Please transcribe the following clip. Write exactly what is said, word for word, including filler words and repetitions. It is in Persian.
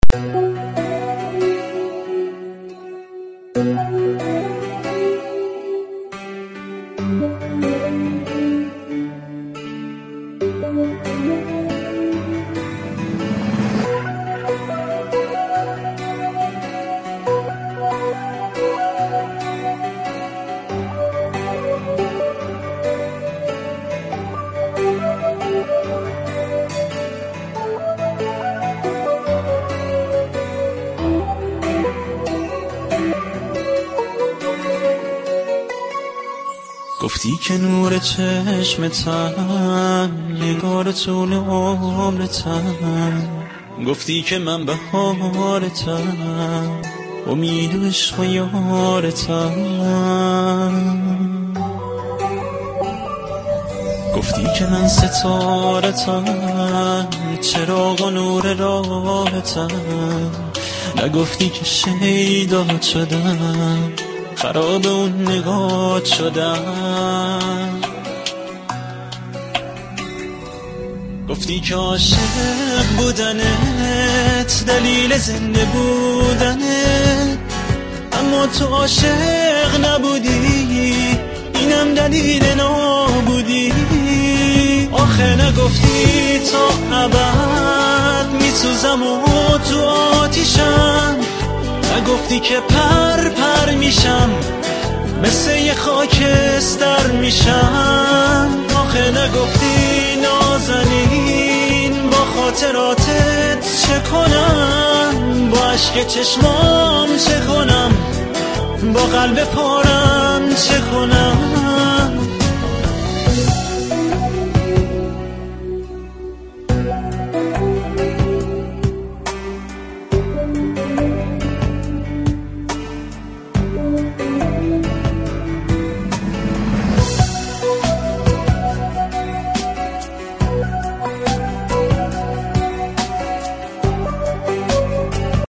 گفتی که نور چشمتم نگار طول عمرتم، گفتی که من بهارتم امید و عشق و یارتم، گفتی که من ستارتم چراغ و نور راهتم، نگفتی که شیدات شدم خراب اون نگات شدم، گفتی که عاشق بودنت دلیل زنده بودنت، اما تو عاشق نبودی اینم دلیل نابودی. آخه نگفتی تا ابد میسوزم و تو آتیشم، نگفتی که پر پر میشم مثل یه خاکستر میشم. آخه نگفتی نازنین با خاطراتت چه کنم، با عشق چشمام چه کنم، با قلب پارم چه کنم.